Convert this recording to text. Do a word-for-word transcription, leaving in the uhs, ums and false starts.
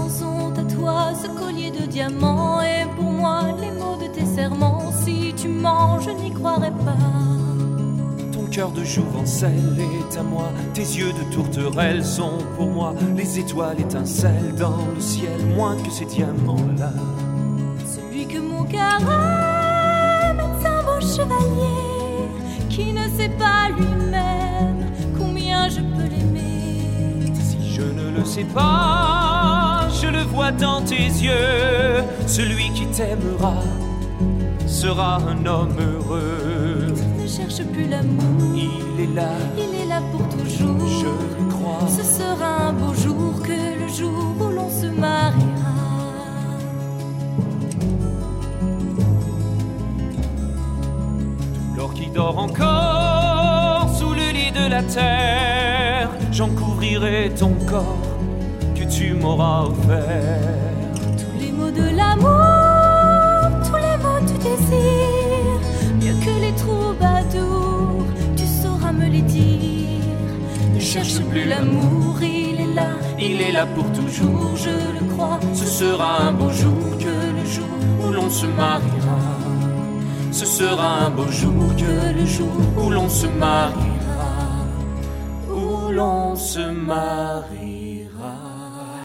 sont à toi, ce collier de diamants. Et pour moi, les mots de tes serments. Si tu mens, je n'y croirais pas. Ton cœur de jouvencelle est à moi. Tes yeux de tourterelle sont pour moi. Les étoiles étincellent dans le ciel, moins que ces diamants-là. Celui que mon cœur aime est un beau chevalier qui ne sait pas lui-même combien je peux l'aimer. Si je ne le sais pas, je le vois dans tes yeux. Celui qui t'aimera sera un homme heureux. Ne cherche plus l'amour, il est là, il est là pour toujours. Je le crois. Ce sera un beau jour que le jour où l'on se mariera. L'or qui dort encore sous le lit de la terre, j'en couvrirai ton corps que tu m'auras offert. Tous les mots de l'amour, tous les mots du désir, mieux que les troubadours, tu sauras me les dire. Ne cherche plus l'amour, il est là, il est là pour toujours, je le crois. Ce sera un beau jour que le jour où l'on se mariera. Ce sera un beau jour que le jour où l'on se mariera. Où l'on se mariera.